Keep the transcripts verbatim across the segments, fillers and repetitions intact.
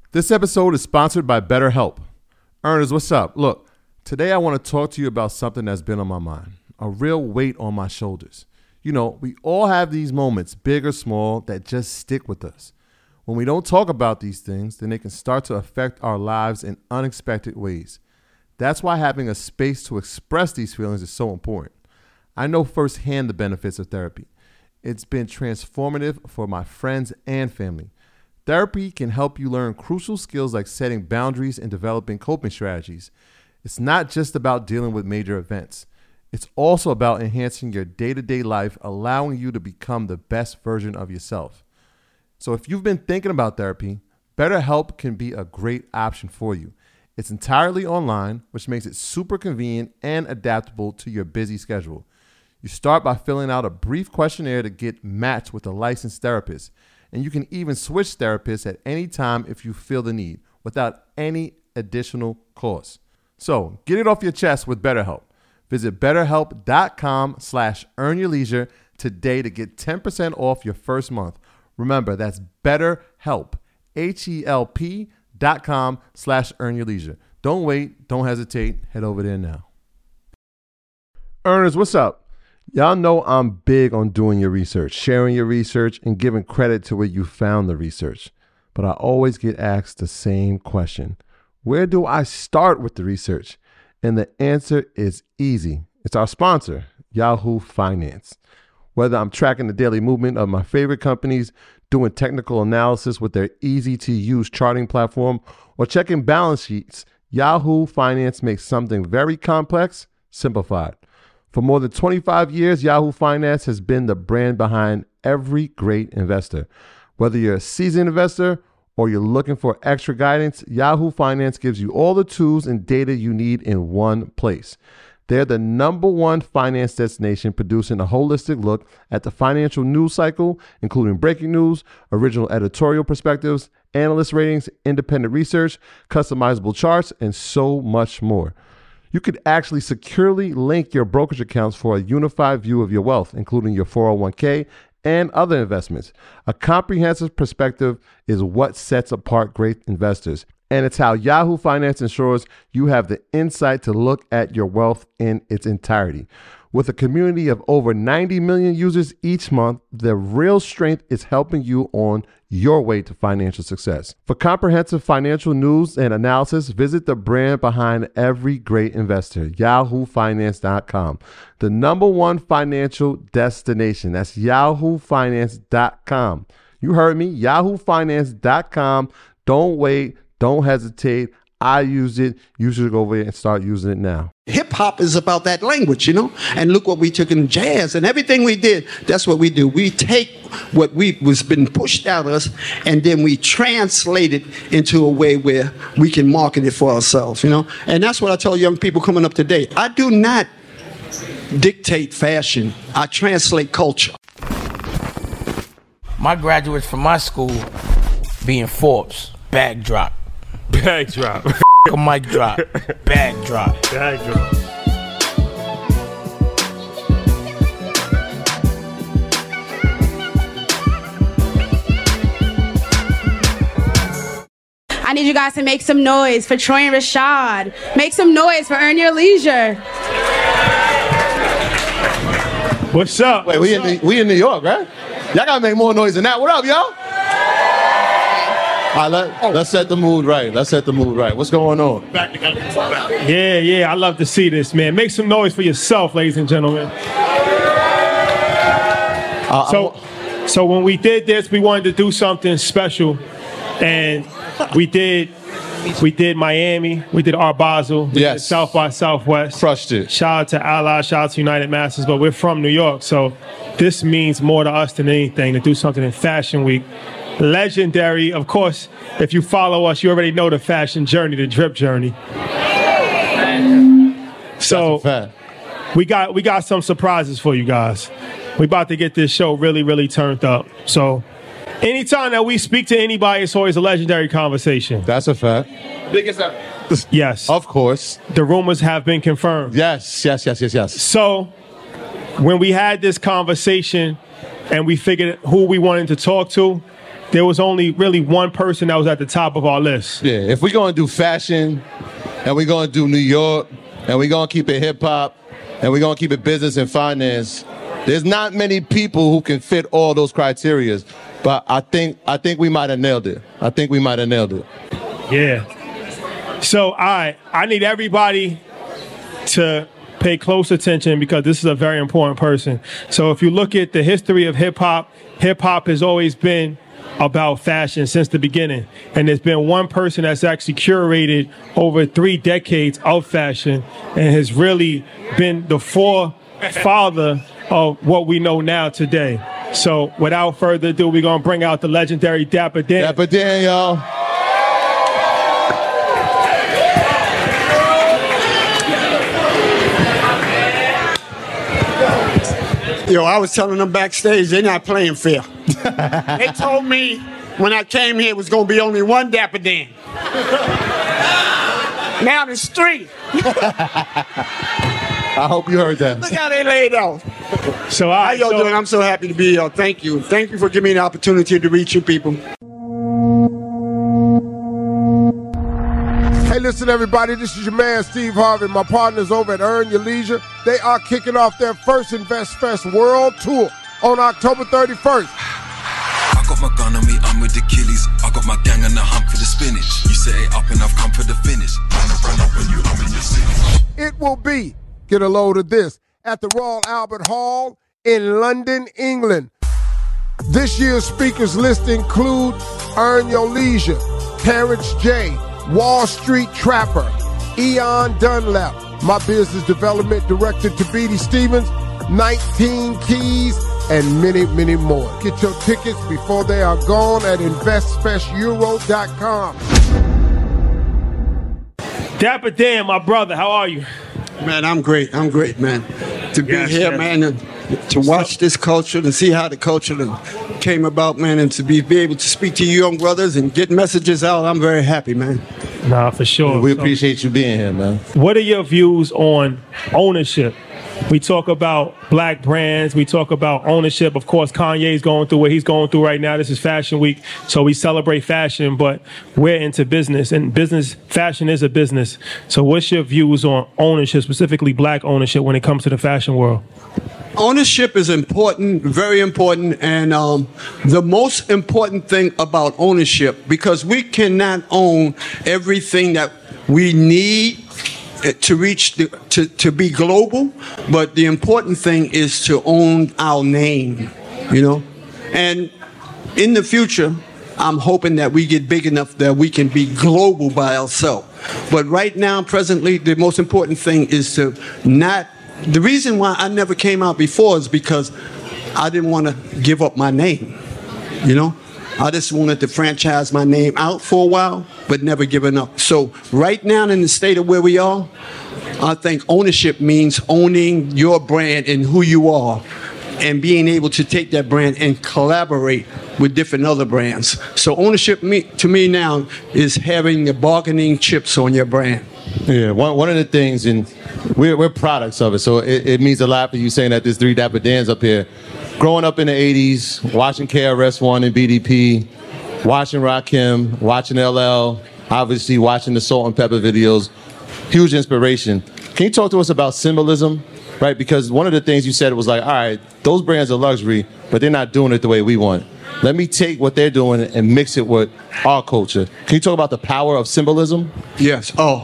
This episode is sponsored by BetterHelp. Earners, what's up? Look, today I want to talk to you about something that's been on my mind, a real weight on my shoulders. You know, we all have these moments, big or small, that just stick with us. When we don't talk about these things, then they can start to affect our lives in unexpected ways. That's why having a space to express these feelings is so important. I know firsthand the benefits of therapy. It's been transformative for my friends and family. Therapy can help you learn crucial skills like setting boundaries and developing coping strategies. It's not just about dealing with major events. It's also about enhancing your day-to-day life, allowing you to become the best version of yourself. So if you've been thinking about therapy, BetterHelp can be a great option for you. It's entirely online, which makes it super convenient and adaptable to your busy schedule. You start by filling out a brief questionnaire to get matched with a licensed therapist. And you can even switch therapists at any time if you feel the need, without any additional cost. So get it off your chest with BetterHelp. Visit betterhelp.com slash earnyourleisure today to get ten percent off your first month. Remember, that's BetterHelp, H-E-L-P dot com slash earnyourleisure. Don't wait. Don't hesitate. Head over there now. Earners, what's up? Y'all know I'm big on doing your research, sharing your research, and giving credit to where you found the research. But I always get asked the same question. Where do I start with the research? And the answer is easy. It's our sponsor, Yahoo Finance. Whether I'm tracking the daily movement of my favorite companies, doing technical analysis with their easy-to-use charting platform, or checking balance sheets, Yahoo Finance makes something very complex simplified. For more than twenty-five years, Yahoo Finance has been the brand behind every great investor. Whether you're a seasoned investor or you're looking for extra guidance, Yahoo Finance gives you all the tools and data you need in one place. They're the number one finance destination, producing a holistic look at the financial news cycle, including breaking news, original editorial perspectives, analyst ratings, independent research, customizable charts, and so much more. You could actually securely link your brokerage accounts for a unified view of your wealth, including your four oh one k and other investments. A comprehensive perspective is what sets apart great investors, and it's how Yahoo Finance ensures you have the insight to look at your wealth in its entirety. With a community of over ninety million users each month, the real strength is helping you on your way to financial success. For comprehensive financial news and analysis, visit the brand behind every great investor, yahoo finance dot com. The number one financial destination. That's yahoo finance dot com. You heard me, yahoo finance dot com. Don't wait. Don't hesitate. I use it. You should go over there and start using it now. Hip hop is about that language, you know, and look what we took in jazz and everything we did. That's what we do. We take what we was been pushed out of us, and then we translate it into a way where we can market it for ourselves, you know. And that's what I tell young people coming up today. I do not dictate fashion. I translate culture. My graduates from my school being Forbes, bag drop. Bag drop. A mic drop. Bag drop. Bag drop. I need you guys to make some noise for Troy and Rashad. Make some noise for Earn Your Leisure. What's up? Wait, we in, the, we in New York, right? Y'all gotta make more noise than that. What up, y'all? All right, let, let's set the mood right. Let's set the mood right. What's going on? Yeah, yeah, I love to see this, man. Make some noise for yourself, ladies and gentlemen. Uh, so, so when we did this, we wanted to do something special, and we did. We did Miami. We did Art Basel. We yes. did South by Southwest. Crushed it. Shout out to Ally. Shout out to United Masters. But we're from New York, so this means more to us than anything to do something in Fashion Week. Legendary. Of course, if you follow us, you already know the fashion journey, the drip journey. So we got we got some surprises for you guys. We about to get this show really, really turned up. So anytime that we speak to anybody, it's always a legendary conversation. That's a fact. Biggest ever. Yes. Of course. The rumors have been confirmed. Yes, yes, yes, yes, yes. So when we had this conversation and we figured who we wanted to talk to, there was only really one person that was at the top of our list. Yeah, if we're going to do fashion, and we're going to do New York, and we're going to keep it hip-hop, and we're going to keep it business and finance, there's not many people who can fit all those criteria. But I think I think we might have nailed it. I think we might have nailed it. Yeah. So, all right, I need everybody to pay close attention because this is a very important person. So if you look at the history of hip-hop, hip-hop has always been about fashion since the beginning. And there's been one person that's actually curated over three decades of fashion and has really been the forefather of what we know now today. So without further ado, we're going to bring out the legendary Dapper Dan. Dapper Dan, y'all. Yo, I was telling them backstage, they're not playing fair. They told me when I came here it was going to be only one Dapper Dan. Now there's three. I hope you heard that. Look how they laid out. So How I, y'all so, doing? I'm so happy to be here. Thank you. Thank you for giving me the opportunity to reach you people. Hey, listen, everybody. This is your man, Steve Harvey. My partners over at Earn Your Leisure. They are kicking off their first Invest Fest World Tour on October thirty-first. I got my gun on me, I'm with the killies. I got my gang on the hunt for the spinach. You set it up and I've come for the finish. Run up, run up when you, I'm in your city. It will be, get a load of this, at the Royal Albert Hall in London, England. This year's speakers list include Earn Your Leisure, Terrence J, Wall Street Trapper, Eon Dunlap, my business development director Tabidi Stevens, nineteen Keys, and many, many more. Get your tickets before they are gone at invest fest euro dot com. Dapper Dan, my brother, how are you? Man, I'm great. I'm great, man. To be Yes, here, yes. man, and to watch this culture and see how the culture came about, man, and to be, be able to speak to you young brothers and get messages out, I'm very happy, man. Nah, for sure. We So, appreciate you being here, man. what are your views on ownership? We talk about black brands. We talk about ownership. Of course, Kanye's going through what he's going through right now. This is Fashion Week, so we celebrate fashion, but we're into business, and business, fashion is a business. So what's your views on ownership, specifically black ownership, when it comes to the fashion world? Ownership is important, very important, and um, the most important thing about ownership, because we cannot own everything that we need to reach the, to, to be global, but the important thing is to own our name, you know? And in the future, I'm hoping that we get big enough that we can be global by ourselves. But right now, presently, the most important thing is to not, the reason why I never came out before is because I didn't want to give up my name, you know? I just wanted to franchise my name out for a while, but never giving up. So right now in the state of where we are, I think ownership means owning your brand and who you are and being able to take that brand and collaborate with different other brands. So ownership me, to me now is having the bargaining chips on your brand. Yeah, one one of the things, and we're we're products of it, so it, it means a lot for you saying that there's three Dapper Dans up here. Growing up in the eighties, watching K R S One and B D P, watching Rakim, watching L L, obviously watching the Salt and Pepper videos, huge inspiration. Can you talk to us about symbolism, right? Because one of the things you said was like, all right, those brands are luxury, but they're not doing it the way we want. Let me take what they're doing and mix it with our culture. Can you talk about the power of symbolism? Yes. Oh,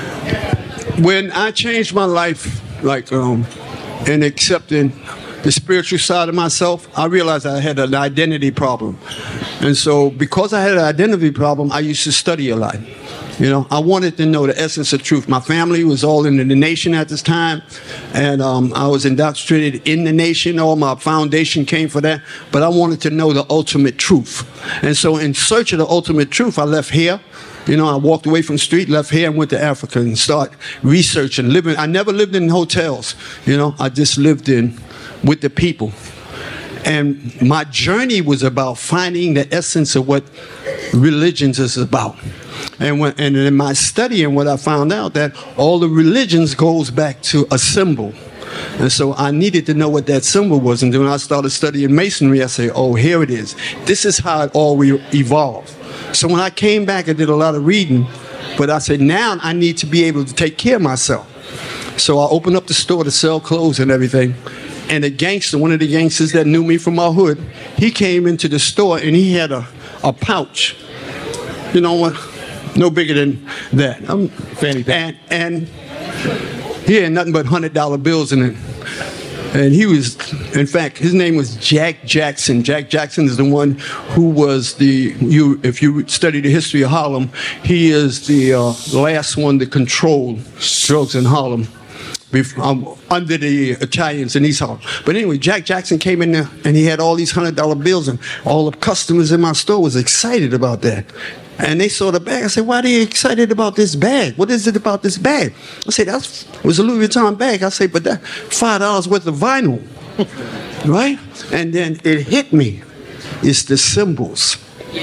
when I changed my life, like um, in accepting the spiritual side of myself, I realized I had an identity problem. And so because I had an identity problem, I used to study a lot. You know, I wanted to know the essence of truth. My family was all in the nation at this time, and um, I was indoctrinated in the nation. All my foundation came for that, but I wanted to know the ultimate truth. And so in search of the ultimate truth, I left here. You know, I walked away from the street, left here, and went to Africa and started researching, living. I never lived in hotels. You know, I just lived in with the people. And my journey was about finding the essence of what religions is about. And when, and in my studying, what I found out that all the religions goes back to a symbol. And so I needed to know what that symbol was. And then when I started studying masonry, I said, oh, here it is. This is how it all evolved. So when I came back, I did a lot of reading. But I said, now I need to be able to take care of myself. So I opened up the store to sell clothes and everything. And the gangster, one of the gangsters that knew me from my hood, he came into the store and he had a, a pouch. You know what? No bigger than that. I'm, Fanny pack. And, and he had nothing but one hundred dollar bills in it. And he was, in fact, his name was Jack Jackson. Jack Jackson is the one who was the, you. if you study the history of Harlem, he is the uh, last one to control drugs in Harlem. Um, under the Italians in East Harlem. But anyway, Jack Jackson came in there and he had all these one hundred dollar bills, and all the customers in my store was excited about that. And they saw the bag. I said, why are they excited about this bag? What is it about this bag? I said, that was a Louis Vuitton bag. I said, but that five dollars worth of vinyl, right? And then it hit me. It's the symbols.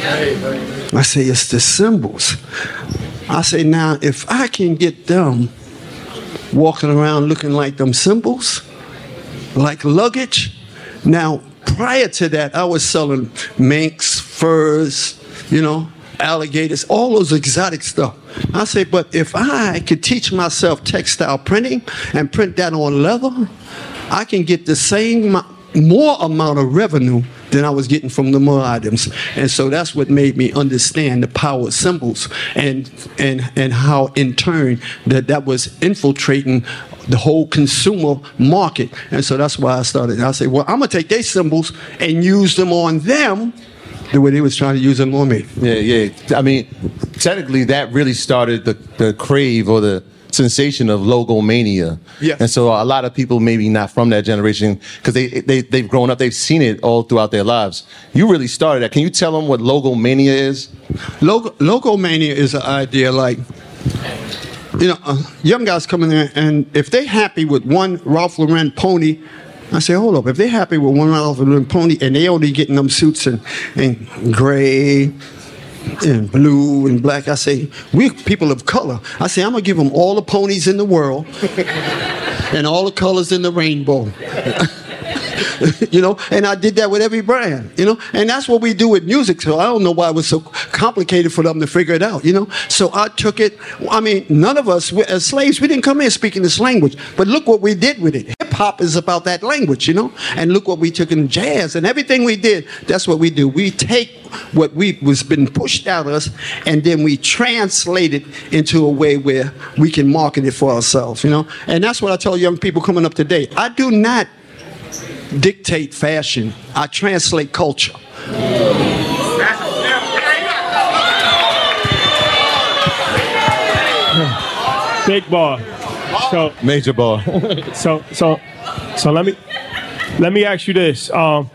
I say, it's the symbols. I say, now, if I can get them walking around looking like them symbols, like luggage. Now, prior to that, I was selling minks, furs, you know, alligators, all those exotic stuff. I say, but if I could teach myself textile printing and print that on leather, I can get the same, more amount of revenue than I was getting from the more items. And so that's what made me understand the power of symbols, and and and how in turn that that was infiltrating the whole consumer market. And so that's why I started. I said, well, I'm gonna take their symbols and use them on them the way they was trying to use them on me. Yeah, yeah. I mean, technically that really started the, the crave or the sensation of logomania. Yeah. And so a lot of people maybe not from that generation, because they, they, they've grown up, they've seen it all throughout their lives. You really started that. Can you tell them what logomania is? Logo, logomania is an idea like, you know, uh, young guys come in there, and if they're happy with one Ralph Lauren pony, I say, hold up, if they're happy with one Ralph Lauren pony and they only getting them suits in, in gray, and blue and black, I say, we're people of color. I say, I'm gonna give them all the ponies in the world and all the colors in the rainbow. You know, and I did that with every brand, you know, and that's what we do with music. So I don't know why it was so complicated for them to figure it out, you know. So I took it. I mean, none of us, as slaves, we didn't come here speaking this language, but look what we did with it. Hip hop is about that language, you know, and look what we took in jazz and everything we did. That's what we do. We take what we was been pushed out of us, and then we translate it into a way where we can market it for ourselves, you know. And that's what I tell young people coming up today. I do not dictate fashion. I translate culture. Big bar. So major bar. so so so let me let me ask you this. Um,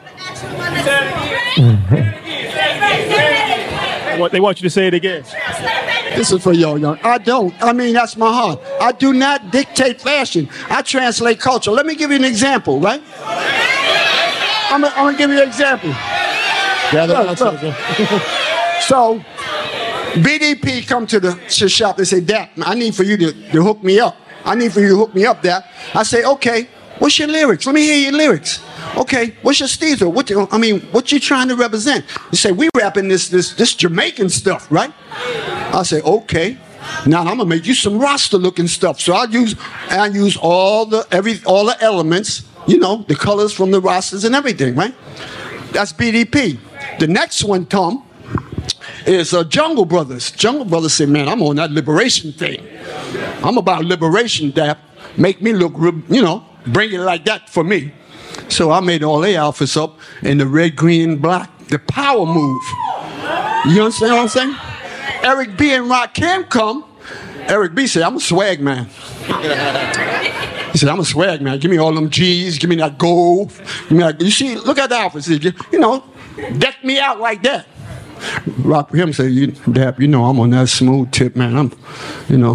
what they want you to say it again. This is for y'all young. I don't. I mean, that's my heart. I do not dictate fashion. I translate culture. Let me give you an example, right? I'm going to give you an example. Yeah, look, look. So, B D P come to the to shop. They say, Dap, I need for you to, to hook me up. I need for you to hook me up, Dap. I say, okay, what's your lyrics? Let me hear your lyrics. Okay, what's your steezer? What you, I mean, what you trying to represent? You say, we rapping this, this, this Jamaican stuff, right? I say, okay. Now I'm gonna make you some Rasta looking stuff. So I use, I use all the every all the elements, you know, the colors from the Rastas and everything, right? That's B D P. The next one, Tom, is uh, Jungle Brothers. Jungle Brothers say, man, I'm on that liberation thing. I'm about liberation, Dap. Make me look, you know, bring it like that for me. So I made all their outfits up in the red, green, and black. The power move. You understand what I'm saying? Eric B and Rakim come. Eric B said, I'm a swag man. He said, I'm a swag man. Give me all them G's. Give me that gold. Give me that. You see, look at the outfits. You know, deck me out like that. Rakim said, you, Dap, you know I'm on that smooth tip, man. I'm, you know,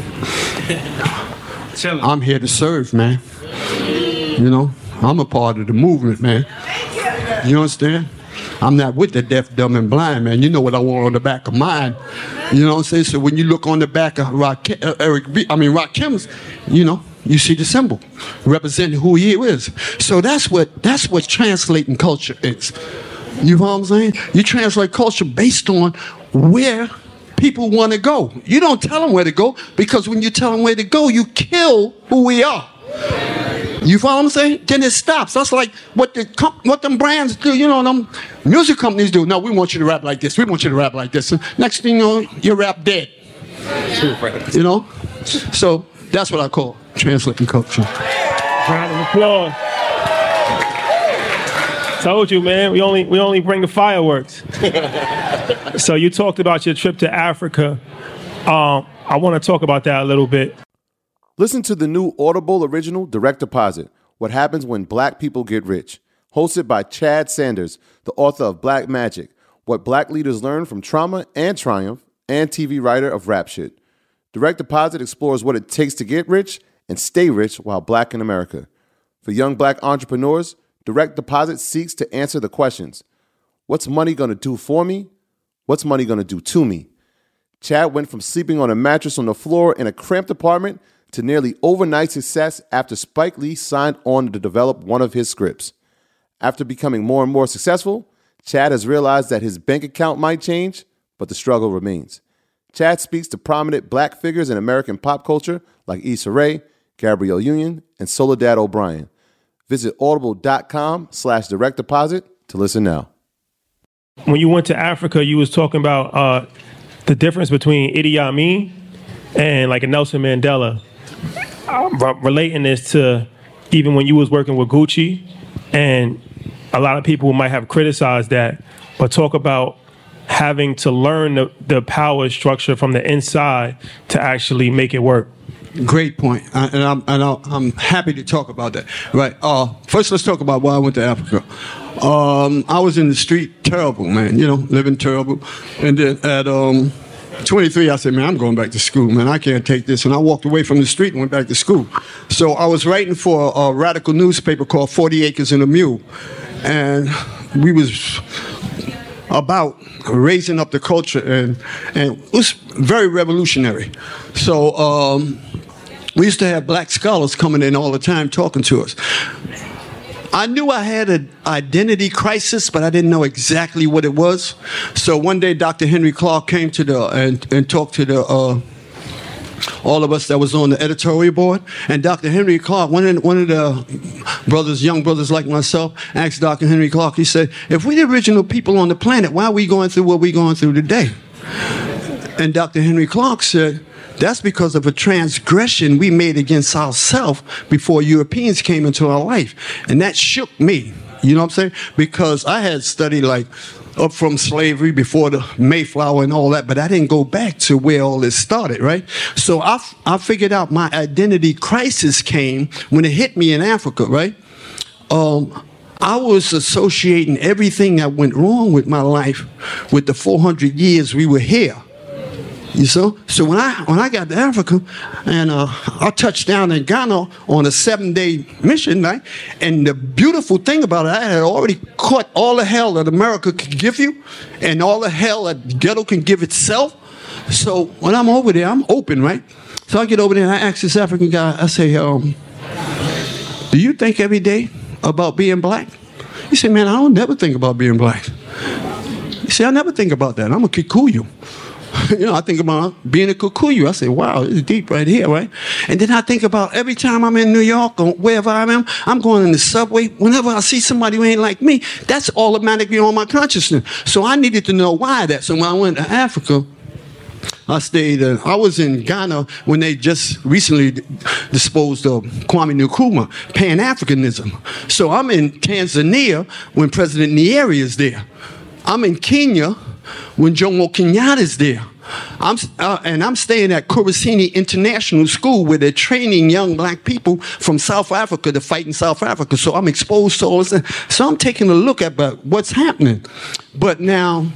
I'm here to serve, man. You know, I'm a part of the movement, man. You understand? I'm not with the deaf, dumb, and blind, man. You know what I want on the back of mine. You know what I'm saying? So when you look on the back of Rakim, uh, Eric B, I mean Rakim's, you know, You see the symbol representing who he is. So that's what that's what translating culture is. You know what I'm saying? You translate culture based on where people want to go. You don't tell them where to go, because when you tell them where to go, you kill who we are. You follow what I'm saying? Then it stops. That's like what the what them brands do. You know, them music companies do. No, we want you to rap like this. We want you to rap like this. And next thing you know, your rap dead. You know? So that's what I call translating culture. Round of applause. Told you, man. We only we only bring the fireworks. So you talked about your trip to Africa. Um, I want to talk about that a little bit. Listen to the new Audible original Direct Deposit, What Happens When Black People Get Rich, hosted by Chad Sanders, the author of Black Magic, What Black Leaders Learn from Trauma and Triumph, and T V writer of Rap Shit. Direct Deposit explores what it takes to get rich and stay rich while black in America. For young black entrepreneurs, Direct Deposit seeks to answer the questions: what's money going to do for me? What's money going to do to me? Chad went from sleeping on a mattress on the floor in a cramped apartment to nearly overnight success after Spike Lee signed on to develop one of his scripts. After becoming more and more successful, Chad has realized that his bank account might change, but the struggle remains. Chad speaks to prominent black figures in American pop culture like Issa Rae, Gabrielle Union, and Soledad O'Brien. Visit audible.com slash direct deposit to listen now. When you went to Africa, you was talking about uh, the difference between Idi Amin and like a Nelson Mandela. I'm relating this to even when you was working with Gucci, and a lot of people might have criticized that, but talk about having to learn the, the power structure from the inside to actually make it work. Great point, I, and, I'm, and I'm happy to talk about that. Right. Uh, first, let's talk about why I went to Africa. Um, I was in the street, terrible, man. You know, living terrible, and then at um, twenty-three, I said, man, I'm going back to school, man. I can't take this. And I walked away from the street and went back to school. So I was writing for a, a radical newspaper called forty acres and a Mule. And we was about raising up the culture, and, and it was very revolutionary. So um, we used to have black scholars coming in all the time talking to us. I knew I had an identity crisis, but I didn't know exactly what it was. So one day, Doctor Henry Clark came to the and, and talked to the uh, all of us that was on the editorial board. And Doctor Henry Clark, one of, one of the brothers, young brothers like myself, asked Doctor Henry Clark, he said, if we're the original people on the planet, why are we going through what we're going through today? And Doctor Henry Clark said, that's because of a transgression we made against ourselves before Europeans came into our life. And that shook me, you know what I'm saying? Because I had studied like up from slavery before the Mayflower and all that, but I didn't go back to where all this started, right? So I, I figured out my identity crisis came when it hit me in Africa, right? Um, I was associating everything that went wrong with my life with the four hundred years we were here. You know? So when I when I got to Africa, and uh, I touched down in Ghana on a seven-day mission, right? And the beautiful thing about it, I had already caught all the hell that America could give you, and all the hell that ghetto can give itself. So when I'm over there, I'm open, right? So I get over there and I ask this African guy, I say, um, do you think every day about being black? He said, man, I don't never think about being black. He said, I never think about that. I'm a Kikuyu. You know, I think about being a Kikuyu. I say, wow, this is deep right here, right? And then I think about every time I'm in New York or wherever I am, I'm going in the subway. Whenever I see somebody who ain't like me, that's automatically on my consciousness. So I needed to know why that. So when I went to Africa, I stayed, uh, I was in Ghana when they just recently d- disposed of Kwame Nkrumah, Pan-Africanism. So I'm in Tanzania when President Nyerere is there. I'm in Kenya when Jomo Kenyatta is there. I'm, uh, and I'm staying at Kurasini International School where they're training young black people from South Africa to fight in South Africa. So I'm exposed to all this. So I'm taking a look at uh, what's happening. But now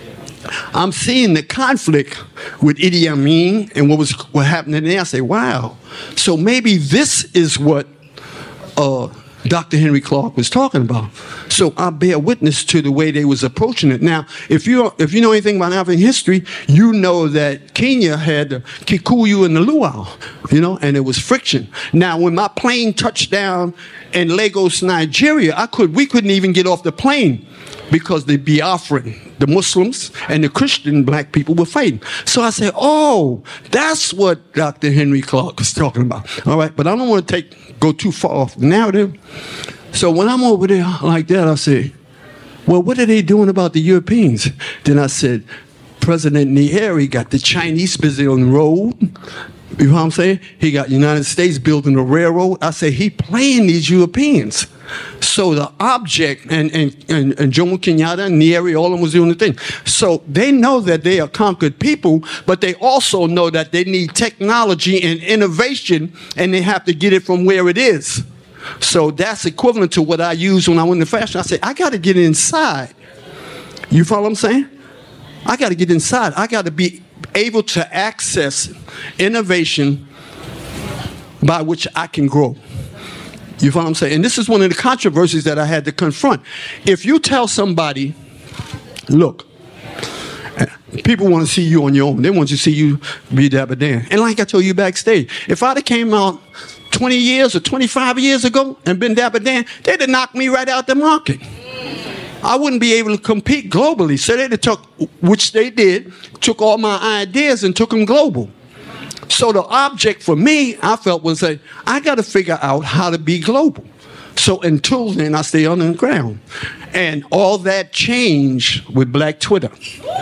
I'm seeing the conflict with Idi Amin and what was what happening there. I say, wow. So maybe this is what uh, Doctor Henry Clark was talking about. So I bear witness to the way they was approaching it. Now, if you if you know anything about African history, you know that Kenya had the Kikuyu and the Luau, you know, and it was friction. Now, when my plane touched down in Lagos, Nigeria, I could we couldn't even get off the plane because the Biafran, the Muslims, and the Christian black people were fighting. So I said, oh, that's what Doctor Henry Clark was talking about. All right, but I don't want to take go too far off the narrative. So when I'm over there like that, I say, well, what are they doing about the Europeans? Then I said, President Nyeri got the Chinese building a road. You know what I'm saying? He got United States building a railroad. I say, he playing these Europeans. So the object, and, and, and, and Jomo Kenyatta and Nyeri, all of them was doing the thing. So they know that they are conquered people, but they also know that they need technology and innovation, and they have to get it from where it is. So that's equivalent to what I use when I went to fashion. I say, I got to get inside. You follow what I'm saying? I got to get inside. I got to be able to access innovation by which I can grow. You follow what I'm saying? And this is one of the controversies that I had to confront. If you tell somebody, look, people want to see you on your own. They want to see you be Dapper Dan. And like I told you backstage, if I'd have came out twenty years or twenty-five years ago and been Dapper Dan, they'd have knocked me right out the market. I wouldn't be able to compete globally. So they'd have took, which they did, took all my ideas and took them global. So the object for me, I felt, was that I got to figure out how to be global. So until then, I stay on the ground. And all that changed with Black Twitter.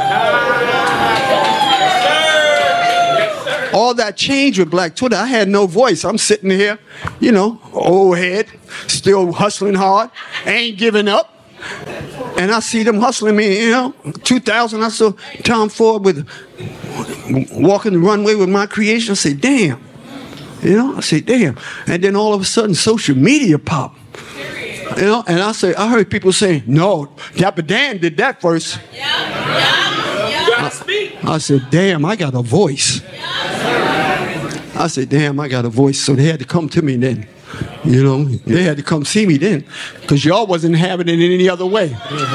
All that changed with Black Twitter. I had no voice. I'm sitting here, you know, old head, still hustling hard, ain't giving up. And I see them hustling me, you know. two thousand, I saw Tom Ford with walking the runway with my creation. I said, damn. You know, I said, damn. And then all of a sudden, social media popped. You know, and I say, I heard people saying, no, Dapper Dan did that first. Yeah, yeah, yeah. You gotta speak. I said, damn, I got a voice. I said, damn, I got a voice. So they had to come to me then. You know, they had to come see me then, because y'all wasn't having it in any other way.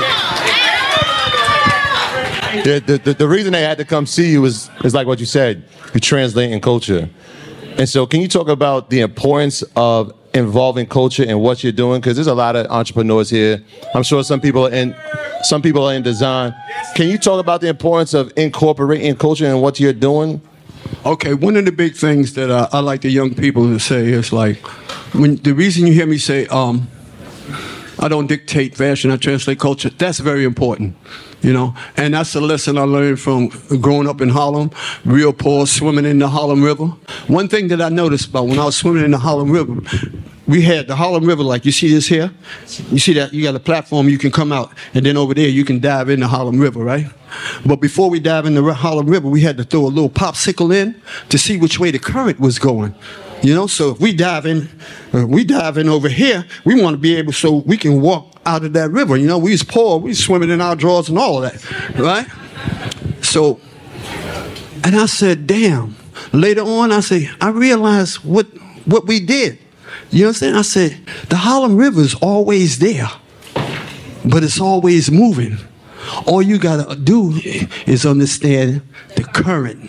Yeah, the, the, the reason they had to come see you is, is like what you said, you're translating culture. And so can you talk about the importance of involving culture in what you're doing? Because there's a lot of entrepreneurs here. I'm sure some people are in, some people are in design. Can you talk about the importance of incorporating culture in what you're doing? Okay, one of the big things that uh, I like the young people to say is like, when the reason you hear me say, um, I don't dictate fashion, I translate culture, that's very important, you know? And that's a lesson I learned from growing up in Harlem, real poor, swimming in the Harlem River. One thing that I noticed about when I was swimming in the Harlem River, we had the Harlem River, like you see this here? You see that? You got a platform, you can come out, and then over there you can dive in the Harlem River, right? But before we dive in the Harlem River, we had to throw a little popsicle in to see which way the current was going. You know, so if we dive in, uh, we dive in over here, we want to be able so we can walk out of that river. You know, we was poor, we was swimming in our drawers and all of that, right? So, and I said, damn. Later on, I say, I realized what what we did. You understand? I said, the Harlem River is always there, but it's always moving. All you gotta do is understand the current.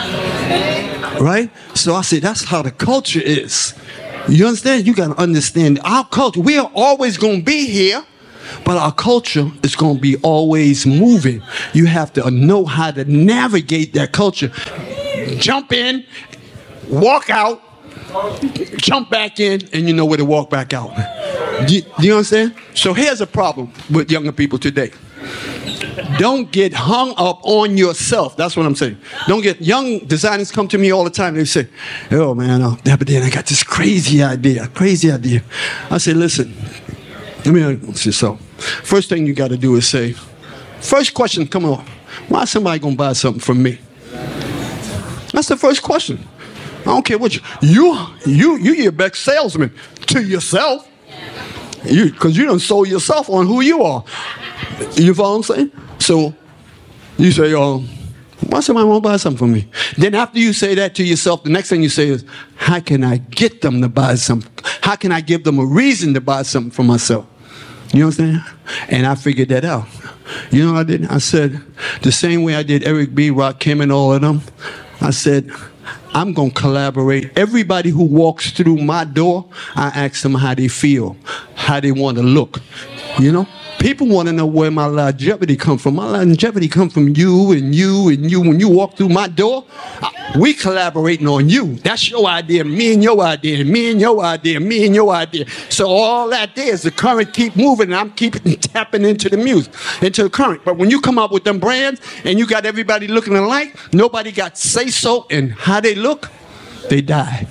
Right? So I said, that's how the culture is. You understand? You gotta understand our culture. We are always gonna be here, but our culture is gonna be always moving. You have to know how to navigate that culture. Jump in, walk out, jump back in, and you know where to walk back out. Do you, do you understand? So here's a problem with younger people today. Don't get hung up on yourself. That's what I'm saying. Don't get, young designers come to me all the time. They say, oh man, oh, Dapper Dan, I got this crazy idea, crazy idea. I say, listen, let me say so. First thing you got to do is say, first question, come on, why is somebody going to buy something from me? That's the first question. I don't care what you, you, you, you your best salesman to yourself. You, because you done sold yourself on who you are. You follow what I'm saying? So you say, oh, Why somebody won't buy something from me? Then after you say that to yourself, the next thing you say is, how can I get them to buy something? How can I give them a reason to buy something for myself? You know what I'm saying? And I figured that out. You know what I did? I said, the same way I did Eric B., Rakim, and all of them, I said, I'm going to collaborate. Everybody who walks through my door, I ask them how they feel, how they want to look, you know? People want to know where my longevity come from. My longevity come from you and you and you. When you walk through my door, we collaborating on you. That's your idea, me and your idea, me and your idea, me and your idea. So all that there is the current keep moving, and I'm keeping tapping into the music, into the current. But when you come up with them brands and you got everybody looking alike, nobody got say so in how they look, they die.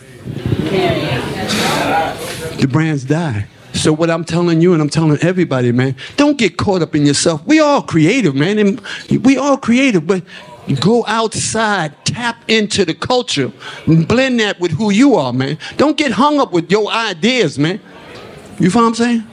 The brands die. So what I'm telling you and I'm telling everybody, man, don't get caught up in yourself. We all creative, man. And we all creative, but go outside, tap into the culture, and blend that with who you are, man. Don't get hung up with your ideas, man. You feel what I'm saying?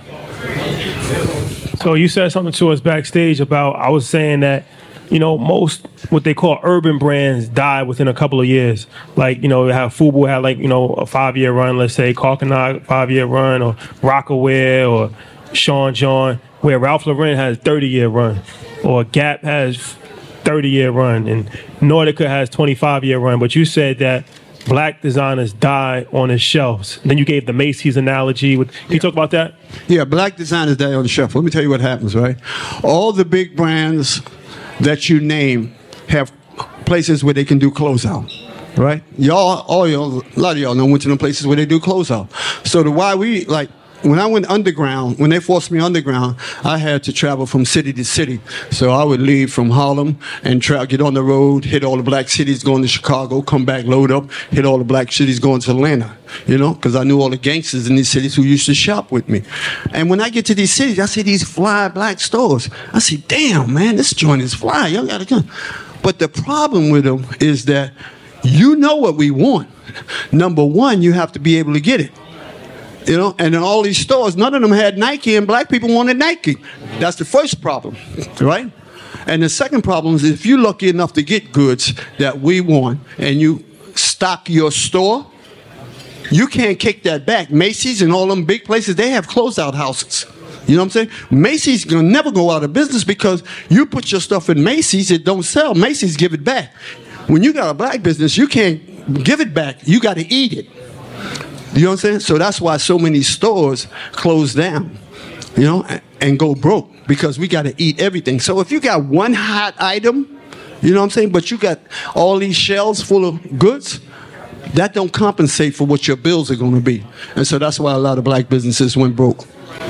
So you said something to us backstage about, I was saying that, you know, most what they call urban brands die within a couple of years. Like, you know, have FUBU had like, you know, a five-year run, let's say, Carcanog five-year run, or Rockaware, or Sean John, where Ralph Lauren has thirty-year run, or Gap has thirty-year run, and Nautica has twenty-five-year run. But you said that black designers die on the shelves. Then you gave the Macy's analogy. With, can you talk about that? Yeah, black designers die on the shelf. Let me tell you what happens, right? All the big brands that you name have places where they can do closeout, right? Y'all, all y'all, a lot of y'all know went to them places where they do closeout. So the why we, like, when I went underground, when they forced me underground, I had to travel from city to city. So I would leave from Harlem and tra- get on the road, hit all the black cities going to Chicago, come back, load up, hit all the black cities going to Atlanta, you know, because I knew all the gangsters in these cities who used to shop with me. And when I get to these cities, I see these fly black stores. I see, damn, man, this joint is fly. Y'all got to come. But the problem with them is that you know what we want. Number one, you have to be able to get it. You know, and in all these stores, none of them had Nike, and black people wanted Nike. That's the first problem, right? And the second problem is if you're lucky enough to get goods that we want and you stock your store, you can't kick that back. Macy's and all them big places, they have closeout houses. You know what I'm saying? Macy's gonna never go out of business because you put your stuff in Macy's, it don't sell. Macy's give it back. When you got a black business, you can't give it back. You got to eat it. You know what I'm saying? So that's why so many stores close down, you know, and go broke, because we got to eat everything. So if you got one hot item, you know what I'm saying, but you got all these shelves full of goods, that don't compensate for what your bills are going to be. And so that's why a lot of black businesses went broke.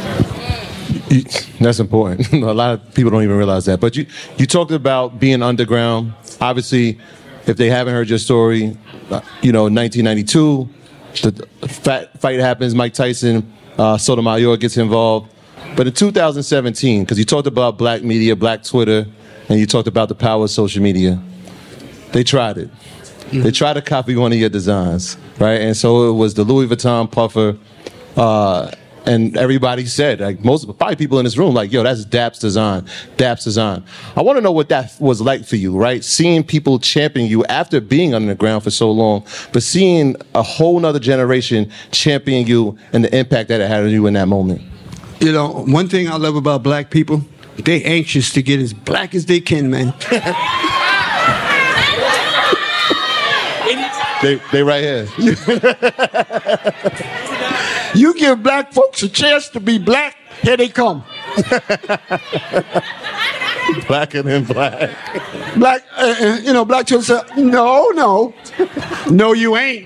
That's important. A lot of people don't even realize that. But you, you talked about being underground. Obviously, if they haven't heard your story, you know, nineteen ninety-two, the fight happens, Mike Tyson, uh, Sotomayor gets involved. But in two thousand seventeen, because you talked about black media, black Twitter, and you talked about the power of social media, they tried it. Mm-hmm. They tried to copy one of your designs, right? And so it was the Louis Vuitton puffer, uh, and everybody said, like most, probably people in this room, like, yo, that's Dap's design, Dap's design. I want to know what that was like for you, right? Seeing people champion you after being underground for so long, but seeing a whole nother generation champion you and the impact that it had on you in that moment. You know, one thing I love about black people, they anxious to get as black as they can, man. they, they right here. You give black folks a chance to be black, here they come. Blacker than black. Black, uh, uh, you know, black children say, no, no. No, you ain't.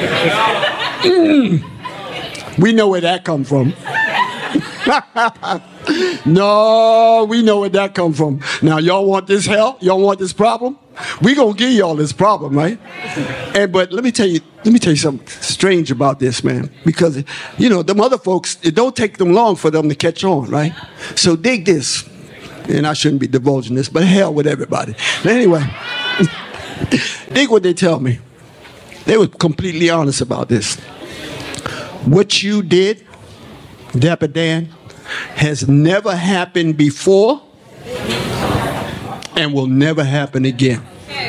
Mm. We know where that come from. No, we know where that come from. Now, y'all want this hell? Y'all want this problem? We gonna give y'all this problem, right? And but let me tell you, let me tell you something strange about this, man. Because you know, them other folks, it don't take them long for them to catch on, right? So dig this, and I shouldn't be divulging this, but hell with everybody. But anyway, dig what they tell me. They were completely honest about this. What you did, Dapper Dan, has never happened before and will never happen again.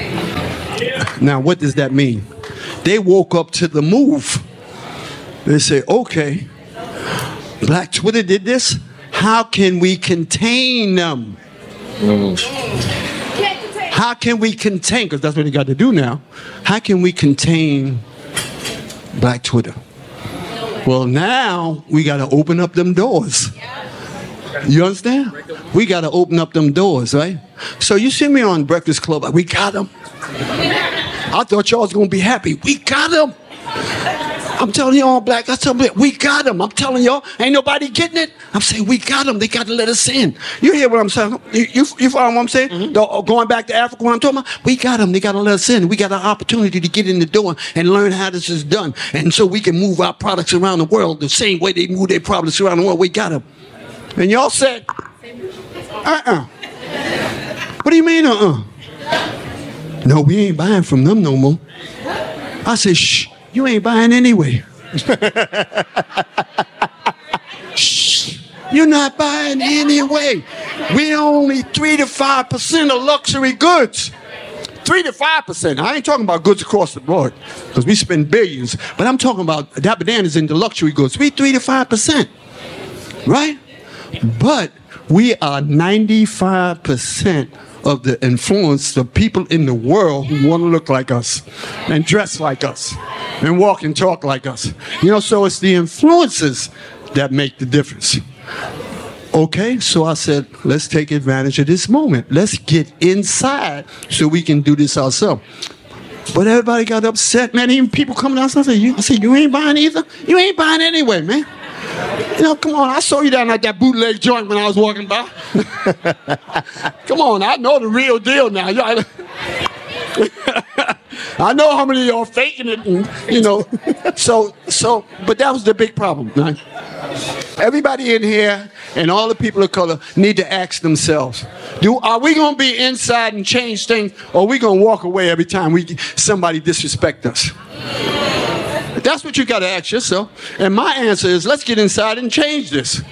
Now, what does that mean? They woke up to the move. They say, okay, Black Twitter did this. How can we contain them? Mm. How can we contain, because that's what they got to do now. How can we contain Black Twitter? Well, now we got to open up them doors. You understand? We got to open up them doors, right? So you see me on Breakfast Club, we got them. I thought y'all was going to be happy. We got them. I'm telling you all black, I tell them, we got them. I'm telling y'all, ain't nobody getting it. I'm saying, we got them. They got to let us in. You hear what I'm saying? You, you, you follow what I'm saying? Mm-hmm. The, going back to Africa, what I'm talking about? We got them. They got to let us in. We got an opportunity to get in the door and learn how this is done. And so we can move our products around the world the same way they move their products around the world. We got them. And y'all said, uh-uh. What do you mean, uh-uh? No, we ain't buying from them no more. I said, shh. You ain't buying anyway. Shh. You're not buying anyway. We're only three to five percent of luxury goods. Three to five percent. I ain't talking about goods across the board, because we spend billions. But I'm talking about Dapper Dan is into luxury goods. We three to five percent, right? But we are ninety-five percent of the influence of people in the world who want to look like us and dress like us and walk and talk like us. You know, so it's the influences that make the difference. Okay, so I said, let's take advantage of this moment. Let's get inside so we can do this ourselves. But everybody got upset, man. Even people coming outside, I said, you, I said, you ain't buying either? You ain't buying anyway, man. You know, come on, I saw you down at that bootleg joint when I was walking by. Come on, I know the real deal now. I know how many of y'all faking it, and, you know. So, so, but that was the big problem, right? Everybody in here and all the people of color need to ask themselves, do, are we going to be inside and change things, or are we going to walk away every time we somebody disrespect us? That's what you got to ask yourself. And my answer is, let's get inside and change this.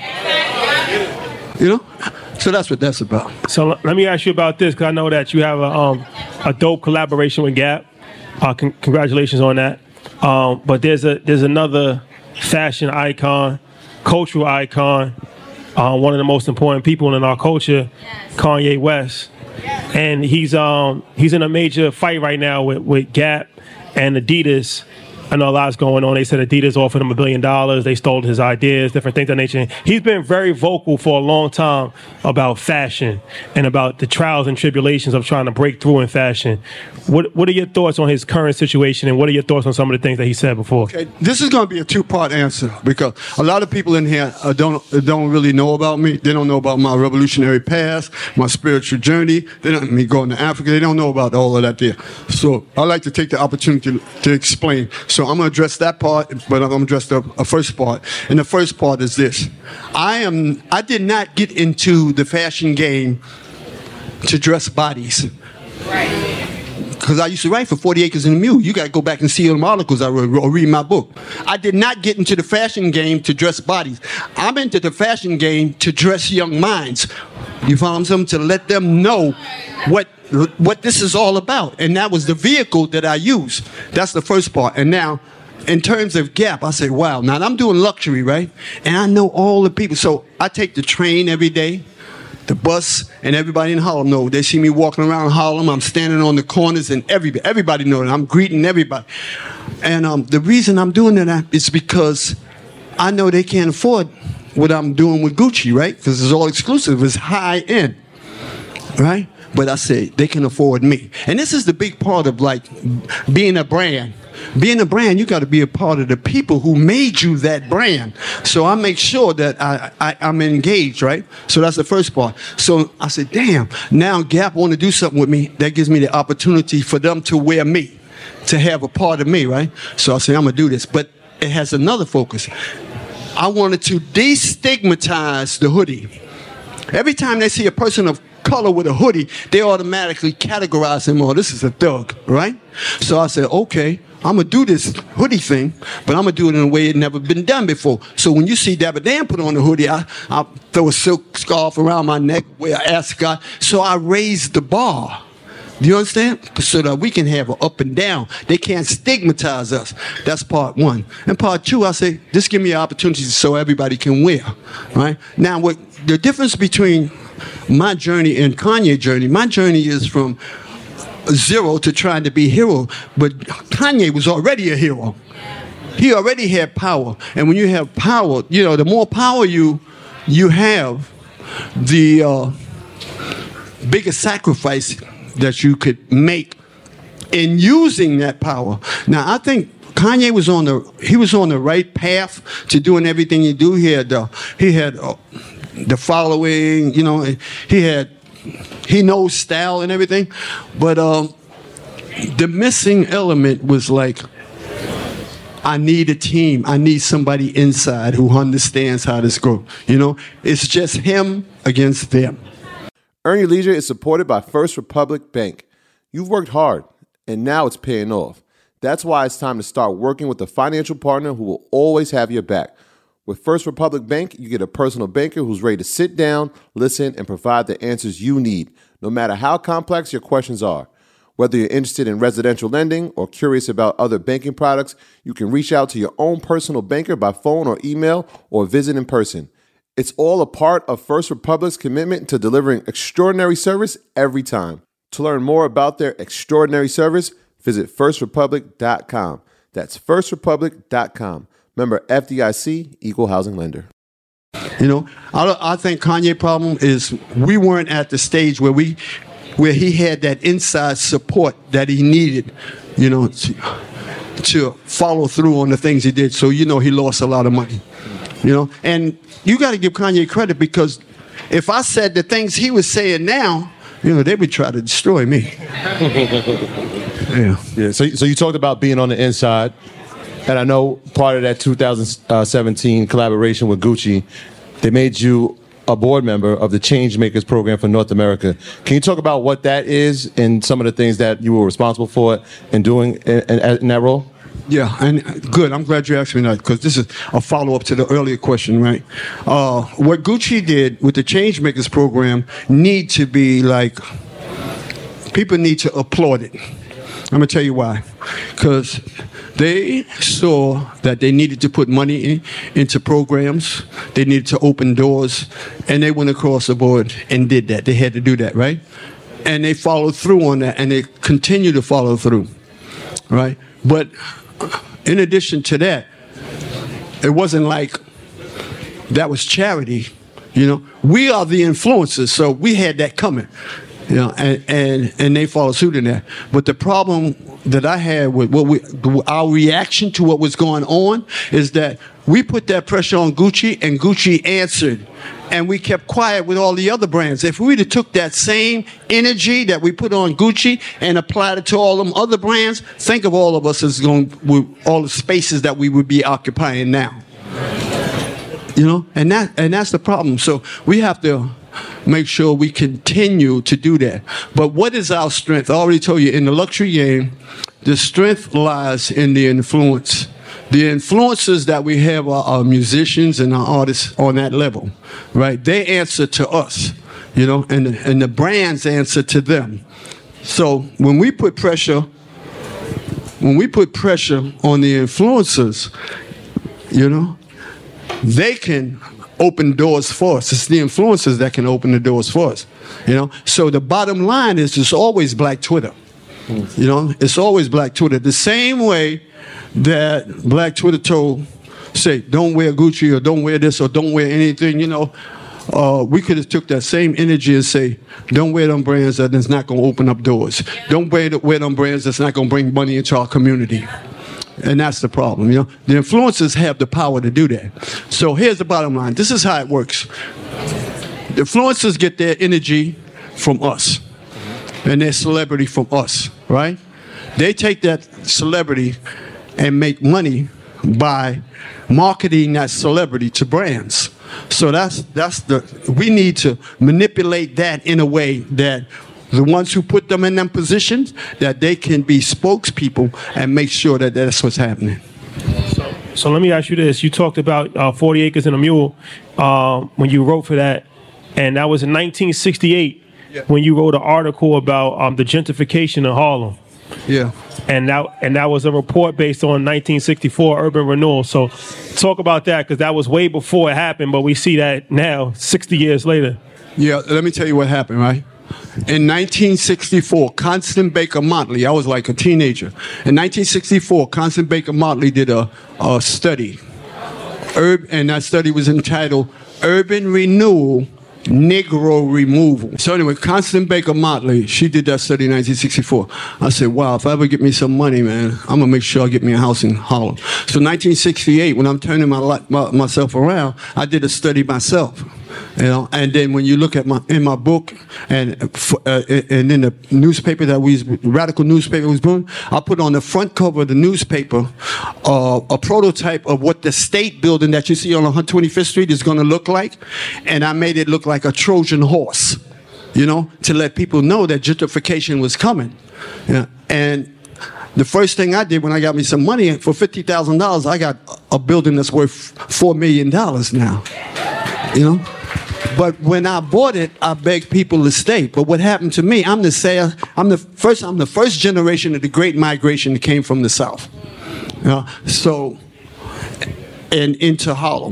You know? So that's what that's about. So let me ask you about this, because I know that you have a, um, a dope collaboration with Gap. Uh, con- congratulations on that. Um, but there's a there's another fashion icon, cultural icon, uh, one of the most important people in our culture, Kanye West. And he's um he's in a major fight right now with, with Gap and Adidas. I know a lot's going on. They said Adidas offered him a billion dollars. They stole his ideas, different things of that nature. He's been very vocal for a long time about fashion and about the trials and tribulations of trying to break through in fashion. What What are your thoughts on his current situation, and what are your thoughts on some of the things that he said before? Okay, this is going to be a two-part answer, because a lot of people in here uh, don't uh, don't really know about me. They don't know about my revolutionary past, my spiritual journey. They don't me going to Africa. They don't know about all of that there. So I like to take the opportunity to, to explain. So I'm going to address that part, but I'm going to address the uh, first part. And the first part is this. I am. I did not get into the fashion game to dress bodies. Right. Because I used to write for forty acres and a mule. You got to go back and see all the articles I wrote or read my book. I did not get into the fashion game to dress bodies. I'm into the fashion game to dress young minds. You follow them? To let them know what what this is all about. And that was the vehicle that I used. That's the first part. And now, in terms of Gap, I say, wow, now I'm doing luxury, right? And I know all the people. So I take the train every day, the bus, and everybody in Harlem know. They see me walking around Harlem. I'm standing on the corners, and everybody, everybody knows that I'm greeting everybody. And um, the reason I'm doing that is because I know they can't afford what I'm doing with Gucci, right? Because it's all exclusive. It's high end, right? But I say they can afford me. And this is the big part of, like, being a brand. Being a brand, you got to be a part of the people who made you that brand. So I make sure that I, I, I'm engaged, right? So that's the first part. So I said, damn, now Gap want to do something with me. That gives me the opportunity for them to wear me, to have a part of me, right? So I said, I'm going to do this. But it has another focus. I wanted to destigmatize the hoodie. Every time they see a person of color with a hoodie, they automatically categorize him, oh, this is a thug, right? So I said, okay, I'm going to do this hoodie thing, but I'm going to do it in a way it never been done before. So when you see Dapper Dan put on the hoodie, I, I throw a silk scarf around my neck, wear an ascot. So I raised the bar Do you understand? So that we can have an up and down. They can't stigmatize us. That's part one. And part two, I say, just give me an opportunity so everybody can wear. Right? Now, what the difference between my journey and Kanye's journey, my journey is from zero to trying to be a hero. But Kanye was already a hero. He already had power. And when you have power, you know, the more power you you have, the uh, bigger sacrifice that you could make in using that power. Now, I think Kanye was on the he was on the right path to doing everything he do. He had the he had uh, the following, you know. He had he knows style and everything, but um, the missing element was like, I need a team. I need somebody inside who understands how this goes. You know, it's just him against them. Earn Your Leisure is supported by First Republic Bank. You've worked hard, and now it's paying off. That's why it's time to start working with a financial partner who will always have your back. With First Republic Bank, you get a personal banker who's ready to sit down, listen, and provide the answers you need, no matter how complex your questions are. Whether you're interested in residential lending or curious about other banking products, you can reach out to your own personal banker by phone or email or visit in person. It's all a part of First Republic's commitment to delivering extraordinary service every time. To learn more about their extraordinary service, visit first republic dot com. That's first republic dot com. Member F D I C, Equal Housing Lender. You know, I, I think Kanye's problem is we weren't at the stage where we, where he had that inside support that he needed, you know, to, to follow through on the things he did. So, you know, he lost a lot of money, you know. And you got to give Kanye credit, because if I said the things he was saying now, you know, they would try to destroy me. Yeah. Yeah. So, so you talked about being on the inside, and I know part of that two thousand seventeen collaboration with Gucci, they made you a board member of the Changemakers program for North America. Can you talk about what that is and some of the things that you were responsible for in doing in, in, in that role? Yeah, and good. I'm glad you asked me that, because this is a follow-up to the earlier question, right? Uh, what Gucci did with the Changemakers program need to be like, people need to applaud it. I'm going to tell you why. Because they saw that they needed to put money in, into programs. They needed to open doors. And they went across the board and did that. They had to do that, right? And they followed through on that, and they continue to follow through, right? But in addition to that, it wasn't like that was charity. You know, we are the influencers, so we had that coming. You know, and, and, and they followed suit in that. But the problem that I had with what we, our reaction to what was going on is that we put that pressure on Gucci, and Gucci answered. And we kept quiet with all the other brands. If we'd have took that same energy that we put on Gucci and applied it to all them other brands, think of all of us as going, all the spaces that we would be occupying now. You know, and that and that's the problem. So we have to make sure we continue to do that. But what is our strength? I already told you, in the luxury game, the strength lies in the influence. The influencers that we have are our musicians and our artists on that level, right? They answer to us, you know, and, and the brands answer to them. So when we put pressure, when we put pressure on the influencers, you know, they can open doors for us. It's the influencers that can open the doors for us, you know. So the bottom line is, it's always Black Twitter. You know, it's always Black Twitter. The same way that Black Twitter told, say, don't wear Gucci, or don't wear this, or don't wear anything, you know, uh, we could have took that same energy and say, don't wear them brands that's not going to open up doors. Don't wear, wear them brands that's not going to bring money into our community. And that's the problem, you know. The influencers have the power to do that. So here's the bottom line. This is how it works. The influencers get their energy from us, and their celebrity from us, right? They take that celebrity and make money by marketing that celebrity to brands. So that's that's the we need to manipulate that in a way that the ones who put them in them positions, that they can be spokespeople and make sure that that's what's happening. So, so let me ask you this. You talked about uh, forty acres and a mule uh, when you wrote for that, and that was in nineteen sixty-eight. yeah. when you wrote an article about um, the gentrification in Harlem. Yeah. And that and that was a report based on nineteen sixty-four urban renewal. So talk about that, because that was way before it happened, but we see that now, sixty years later. Yeah, let me tell you what happened, right? In nineteen sixty-four, Constance Baker Motley, I was like a teenager. In nineteen sixty-four, Constance Baker Motley did a, a study. Urb, and that study was entitled Urban Renewal, Negro Removal. So anyway, Constance Baker Motley, she did that study in nineteen sixty-four. I said, wow, if I ever get me some money, man, I'm going to make sure I get me a house in Harlem. So nineteen sixty-eight, when I'm turning my, my myself around, I did a study myself. You know, and then when you look at my in my book and uh, and in the newspaper that we radical newspaper was doing, I put on the front cover of the newspaper uh, a prototype of what the state building that you see on one twenty-fifth Street is going to look like, and I made it look like a Trojan horse, you know, to let people know that gentrification was coming. Yeah, and the first thing I did when I got me some money for fifty thousand dollars, I got a building that's worth four million dollars now. You know. But when I bought it, I begged people to stay. But what happened to me? I'm the say, I'm the first. I'm the first generation of the Great Migration that came from the South. You know, so, and into Harlem.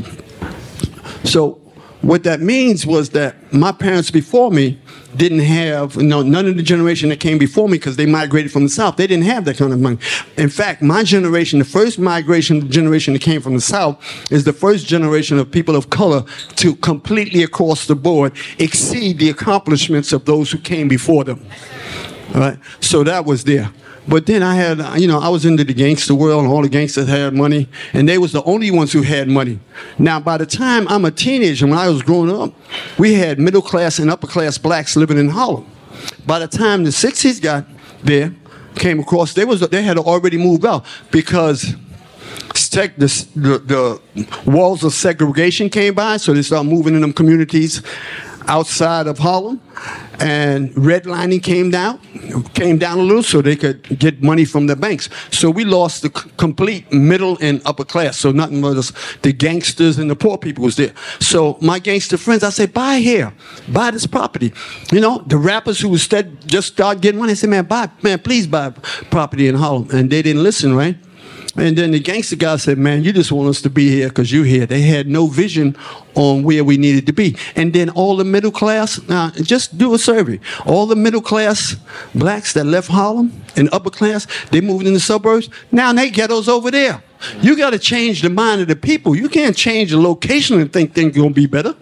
So, what that means was that my parents before me didn't have, you know, none of the generation that came before me, because they migrated from the South, they didn't have that kind of money. In fact, my generation, the first migration generation that came from the South, is the first generation of people of color to completely across the board exceed the accomplishments of those who came before them. All right? So that was there. But then I had, you know, I was into the gangster world, and all the gangsters had money, and they was the only ones who had money. Now, by the time I'm a teenager, when I was growing up, we had middle class and upper class blacks living in Harlem. By the time the sixties got there, came across, they was they had already moved out, because the, the, the walls of segregation came by, so they started moving in them communities outside of Harlem, and redlining came down, came down a little, so they could get money from the banks. So we lost the c complete middle and upper class. So nothing was the gangsters and the poor people was there. So my gangster friends, I said, buy here, buy this property. You know, the rappers who was just started getting money, I said, man, buy, man, please buy property in Harlem, and they didn't listen, right? And then the gangster guy said, man, you just want us to be here because you're here. They had no vision on where we needed to be. And then all the middle class, now just do a survey. All the middle class blacks that left Harlem and upper class, they moved in the suburbs. Now they ghettos over there. You got to change the mind of the people. You can't change the location and think things are going to be better.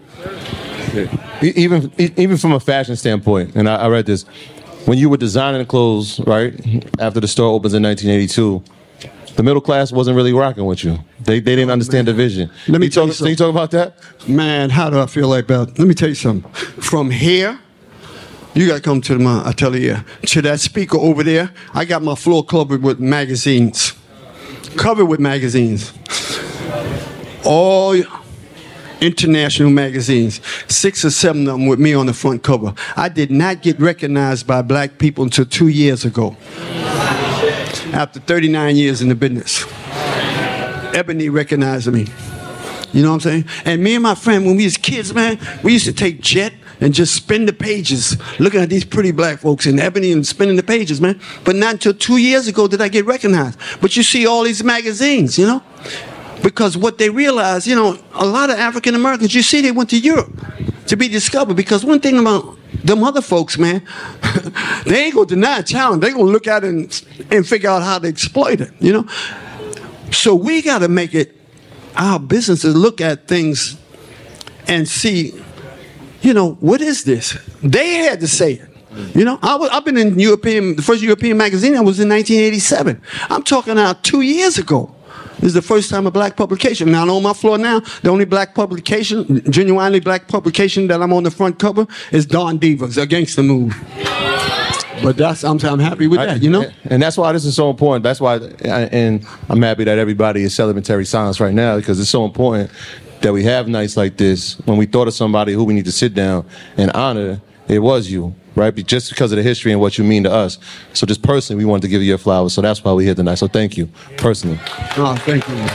Even, even from a fashion standpoint, and I, I read this, when you were designing the clothes, right, after the store opens in nineteen eighty-two, the middle class wasn't really rocking with you. They they didn't understand the vision. Let me you tell talk, you something. Can you talk about that? Man, how do I feel like that? Let me tell you something. From here, you got to come to my atelier. To that speaker over there, I got my floor covered with magazines. Covered with magazines. All international magazines. Six or seven of them with me on the front cover. I did not get recognized by black people until two years ago. After thirty-nine years in the business. Ebony recognized me. You know what I'm saying? And me and my friend, when we was kids, man, we used to take jet and just spin the pages, looking at these pretty black folks in Ebony and spinning the pages, man. But not until two years ago did I get recognized. But you see all these magazines, you know? Because what they realized, you know, a lot of African Americans, you see, they went to Europe to be discovered. Because one thing about them other folks, man, they ain't gonna deny talent. They gonna look at it and, and figure out how to exploit it, you know? So we gotta make it our business to look at things and see, you know, what is this? They had to say it. You know, I was, I've been in European, the first European magazine I was in nineteen eighty-seven. I'm talking now two years ago. This is the first time a black publication. Now, on my floor now, the only black publication, genuinely black publication that I'm on the front cover is Don Diva's, A Gangsta Move. But that's, I'm, I'm happy with that, you know? And that's why this is so important. That's why, and I'm happy that everybody is celebratory silence right now, because it's so important that we have nights like this. When we thought of somebody who we need to sit down and honor, it was you, right? Just because of the history and what you mean to us. So just personally, we wanted to give you your flowers. So that's why we're here tonight. So thank you, personally. Oh, thank you.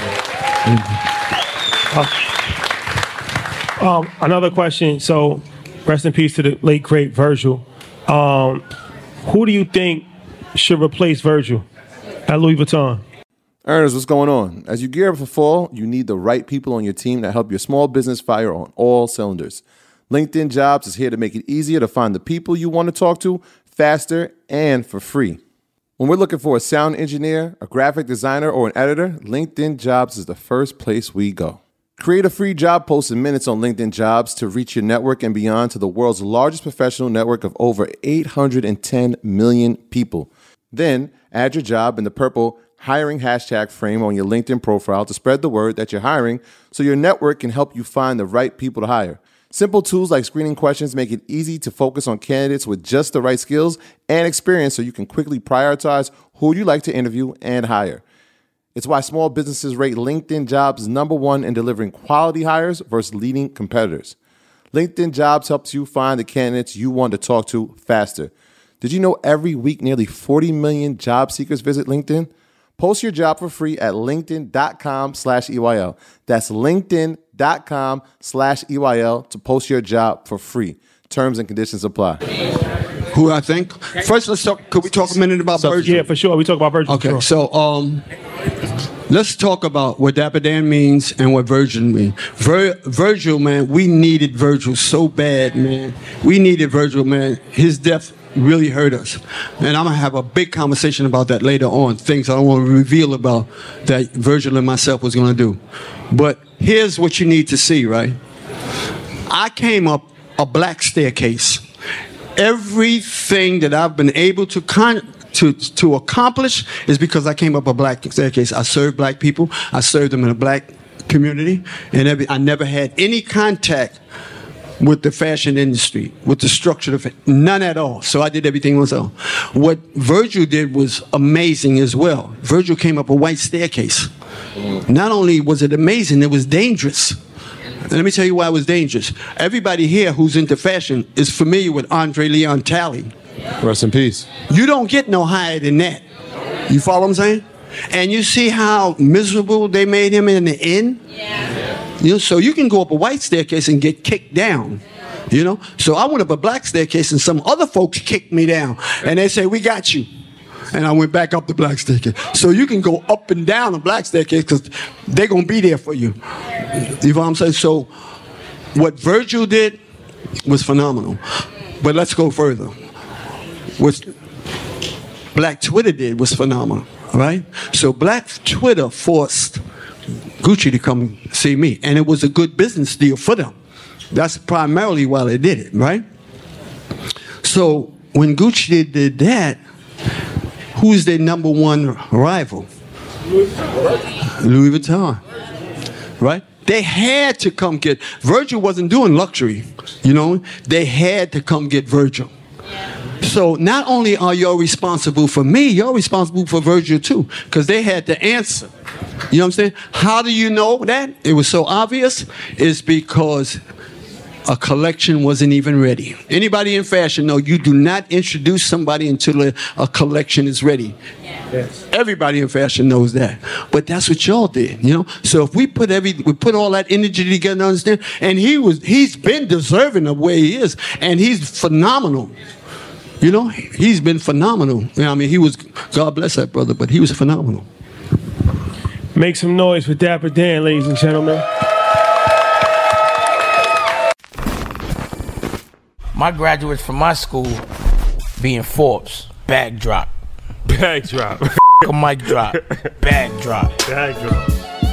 Uh, um, another question. So rest in peace to the late, great Virgil. Um, who do you think should replace Virgil at Louis Vuitton? Earners, what's going on? As you gear up for fall, you need the right people on your team to help your small business fire on all cylinders. LinkedIn Jobs is here to make it easier to find the people you want to talk to faster and for free. When we're looking for a sound engineer, a graphic designer, or an editor, LinkedIn Jobs is the first place we go. Create a free job post in minutes on LinkedIn Jobs to reach your network and beyond to the world's largest professional network of over eight hundred ten million people. Then add your job in the purple hiring hashtag frame on your LinkedIn profile to spread the word that you're hiring so your network can help you find the right people to hire. Simple tools like screening questions make it easy to focus on candidates with just the right skills and experience so you can quickly prioritize who you like to interview and hire. It's why small businesses rate LinkedIn Jobs number one in delivering quality hires versus leading competitors. LinkedIn Jobs helps you find the candidates you want to talk to faster. Did you know every week nearly forty million job seekers visit LinkedIn? Post your job for free at linkedin.com slash EYL. That's linkedin.com slash EYL to post your job for free. Terms and conditions apply. Who I think? First, let's talk. Could we talk a minute about Virgil? Yeah, for sure. We talk about Virgil. Okay, sure. so um, let's talk about what Dapper Dan means and what Virgil means. Vir- Virgil, man, we needed Virgil so bad, man. We needed Virgil, man. His death really hurt us. And I'm going to have a big conversation about that later on, things I don't want to reveal about that Virgil and myself was going to do. But here's what you need to see, right? I came up a black staircase. Everything that I've been able to con- to to accomplish is because I came up a black staircase. I served black people. I served them in a black community. And every, I never had any contact with the fashion industry, with the structure of it, none at all. So I did everything myself. What Virgil did was amazing as well. Virgil came up a white staircase. Not only was it amazing, it was dangerous. And let me tell you why it was dangerous. Everybody here who's into fashion is familiar with Andre Leon Talley. Rest in peace. You don't get no higher than that. You follow what I'm saying? And you see how miserable they made him in the end? Yeah. You know, so you can go up a white staircase and get kicked down. You know? So I went up a black staircase and some other folks kicked me down. And they say, we got you. And I went back up the black staircase. So you can go up and down the black staircase because they're going to be there for you. You know what I'm saying? So what Virgil did was phenomenal. But let's go further. What Black Twitter did was phenomenal. All right? So Black Twitter forced Gucci to come see me. And it was a good business deal for them. That's primarily why they did it, right? So when Gucci did that, who's their number one rival? Louis Vuitton. Right? They had to come get, Virgil wasn't doing luxury, you know? They had to come get Virgil. So not only are y'all responsible for me, you're responsible for Virgil too, because they had to answer. You know what I'm saying? How do you know that? It was so obvious. It's because a collection wasn't even ready. Anybody in fashion know you do not introduce somebody until a, a collection is ready. Yes. Everybody in fashion knows that. But that's what y'all did, you know? So if we put every we put all that energy together, understand? And he was he's been deserving of where he is, and he's phenomenal. You know, he's been phenomenal. You know, I mean, he was, God bless that brother, but he was phenomenal. Make some noise for Dapper Dan, ladies and gentlemen. My graduates from my school being Forbes, bag drop. Bag drop. A mic drop. Bag drop. Bag drop.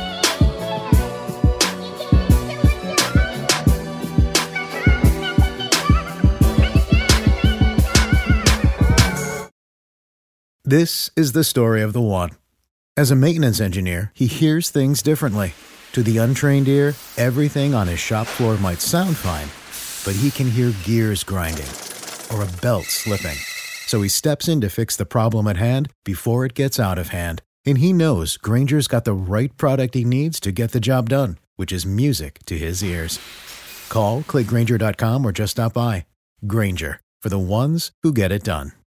This is the story of the one. As a maintenance engineer, he hears things differently. To the untrained ear, everything on his shop floor might sound fine, but he can hear gears grinding or a belt slipping. So he steps in to fix the problem at hand before it gets out of hand. And he knows Grainger's got the right product he needs to get the job done, which is music to his ears. Call, click Grainger dot com, or just stop by. Grainger, for the ones who get it done.